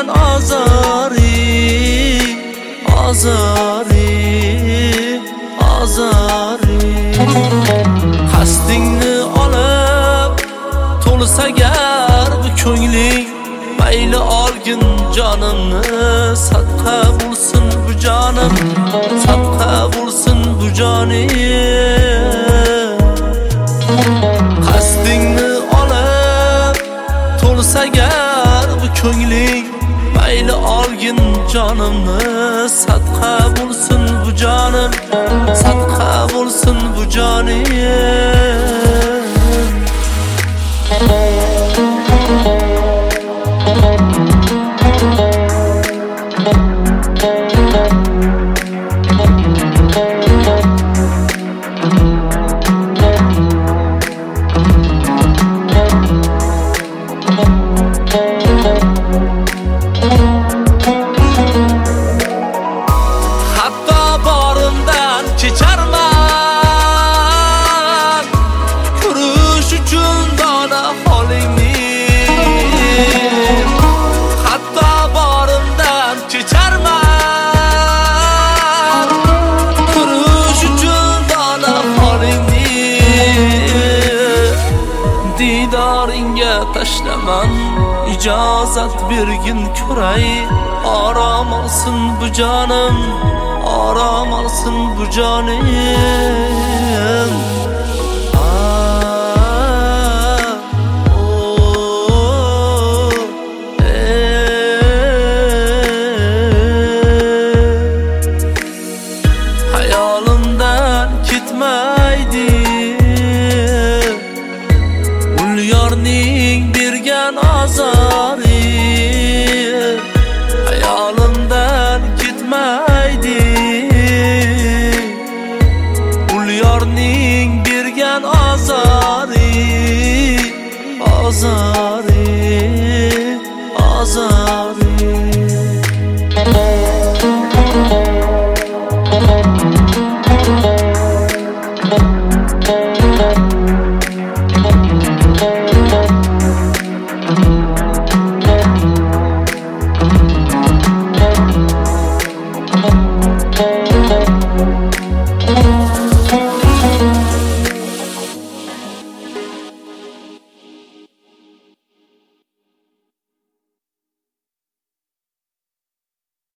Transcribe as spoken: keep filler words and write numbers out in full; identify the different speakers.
Speaker 1: bergan azori, azori, azori. Qasdingni olib to'lsa gar bu ko'ngling, mayli olgin jonimni, sadqa bo'lsin bu jonim, sadqa bo'lsin bu jonim. Qasdingni olib to'lsa gar bu ko'ngling, mayli olgin jonimni, sadqa bo'lsin bu jonim, sadqa bo'lsin bu jonim. Hatto borimdan kecharman, ko'rish uchun dona holingni. Hatto borimdan kecharman, ko'rish uchun dona holingni. Didoringga tashlaman, ijozat bergin ko'ray, orom olsin bu jonim, orom olsin bu jonim. Ah, oh, eh. Hayolimdan ketmaydi ul yorning bergan azor,